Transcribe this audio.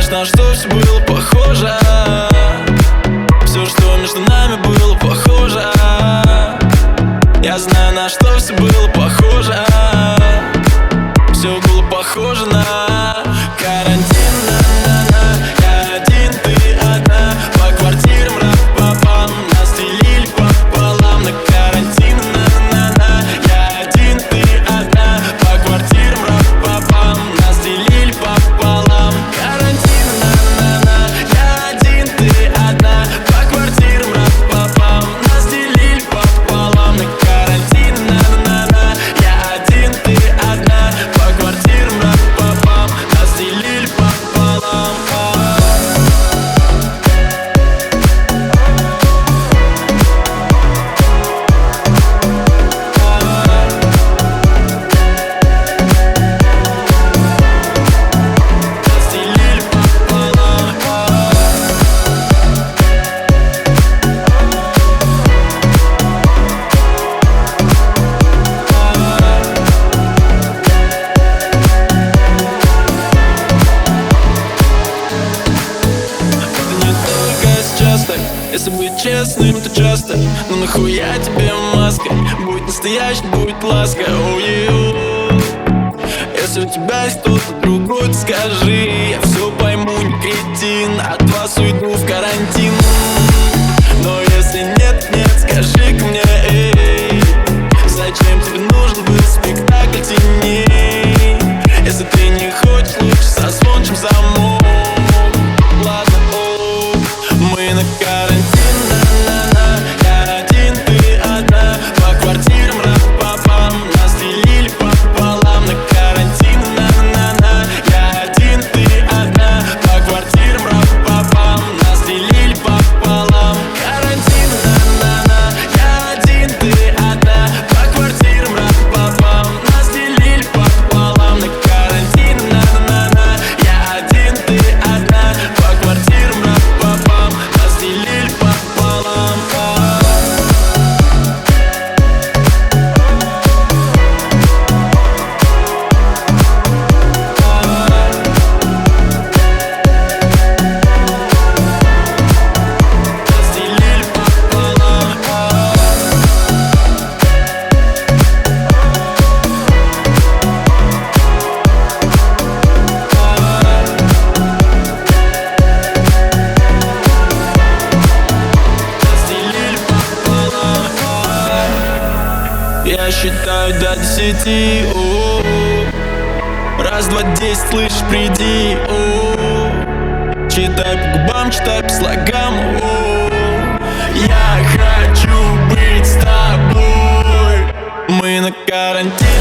на что все было похоже. Все, что между нами было похоже. Я знаю, на что все было похоже. Все было похоже на карантин. Я один, ты одна. По квартирам рап-папам нас делили пополам. На карантин. Я один, ты одна. По квартирам рап-папам нас делили пополам. Карантин. Я один, ты одна. По квартирам рап-папам нас делили пополам. На карантин. Я один, ты одна. По квартирам рап-папам нас делили пополам. Если быть честным, то часто. Но нахуя тебе маска? Будь настоящий, будь ласка. Если у тебя есть кто-то другой, то скажи. Я все пойму, не кретин. От вас уйду в карантин. Но если нет, скажи-ка мне, эй, зачем тебе нужен был спектакль теней? Если ты не хочешь, лучше созвончим замок. Ладно, мы на карантин. Я один, ты одна. По квартирам рап-папам нас делили пополам. На карантин. Я один, ты одна. По квартирам рап-папам нас делили пополам. Карантин. Я один, ты одна. По квартирам рап-папам нас делили пополам. На карантин. Я один, ты одна. По квартирам рап-папам нас делили пополам. Я считаю до 10. Раз, два, 10, слышь, приди. Читай по губам, читай по слогам. Я хочу быть с тобой. Мы на карантине.